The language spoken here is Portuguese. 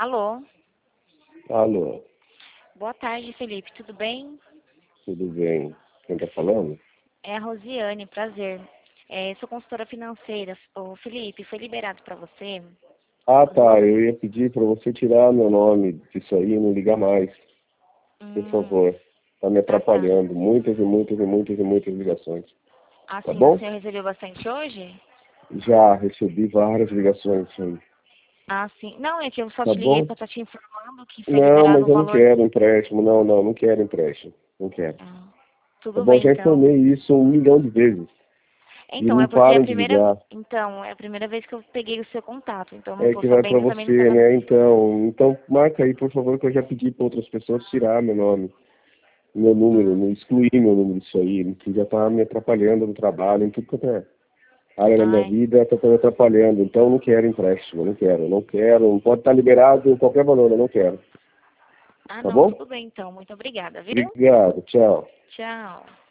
Alô, Alô, boa tarde, Felipe, tudo bem? tudo bem? Quem tá falando? É a Rosiane, prazer. Sou consultora financeira. Ô, Felipe, foi liberado para você? Ah, tá. Eu ia pedir para você tirar meu nome disso aí e não ligar mais, por Hum, favor. Tá me tá. atrapalhando. Muitas e muitas e muitas e muitas ligações. Tá Assim, o bom? senhor recebeu bastante hoje? Já recebi várias ligações aí. Ah, sim. Não, é que eu só Tá te liguei bom? para estar te informando que foi Não, liberado mas um eu não valor. quero empréstimo. Não, não, não quero empréstimo. Não quero. Ah, Tá tudo bom? bem, Já então. informei isso 1 milhão de vezes. E Então, não é porque param de ligar. Então, é a primeira vez que eu peguei o seu contato, então não É tô que vai para sabendo, também não você, tava. né? Então marca aí, por favor, que eu já pedi para outras pessoas tirar meu nome. Meu número, Ah, não excluir meu número disso aí, que já está me atrapalhando no trabalho, em tudo que é área da minha ai. vida, está me atrapalhando. Então, eu não quero empréstimo, não pode estar liberado em qualquer valor, eu não quero. Ah, Tá não, bom? tudo bem, então. Muito obrigada, viu? Obrigado, tchau. Tchau.